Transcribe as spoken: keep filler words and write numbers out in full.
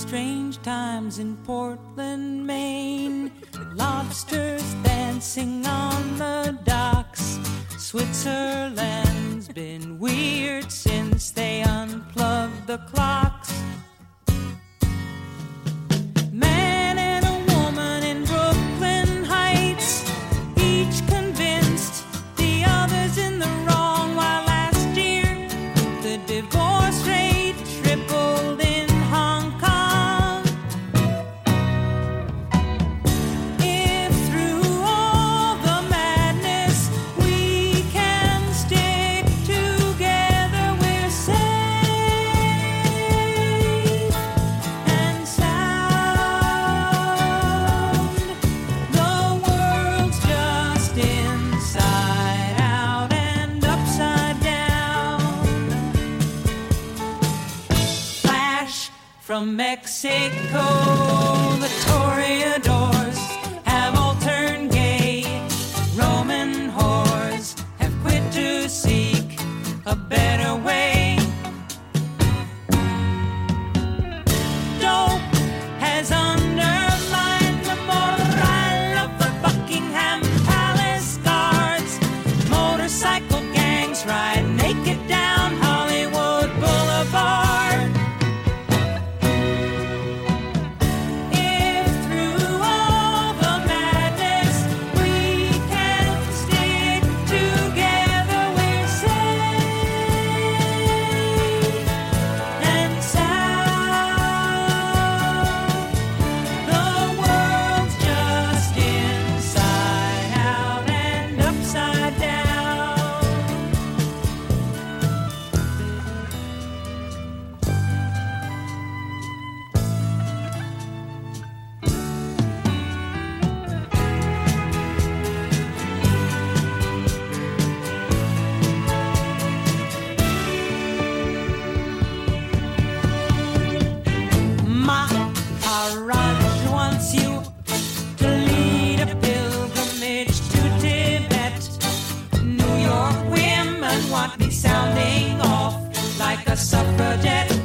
strange times in Portland, Maine. Lobsters dancing on the docks. Switzerland's been weird since they unplugged the clocks. Man and a woman in Brooklyn Heights, each convinced the other's in the wrong, while last year the divorce rate tripled in Hong Kong. If through all the madness we can stick together, we're safe and sound. The world's just inside out and upside down. Flash from Mexico, the toreadors have all turned gay. Roman whores have quit to seek a better way. Dope has undermined the morale of the Buckingham Palace guards. Motorcycle gangs ride naked down Hollywood Boulevard. If through all the madness we can stick together, we're safe and sound. The world's just inside out and upside down. Maharaj wants you to lead a pilgrimage to Tibet. New York women want me sounding off like a suffragette.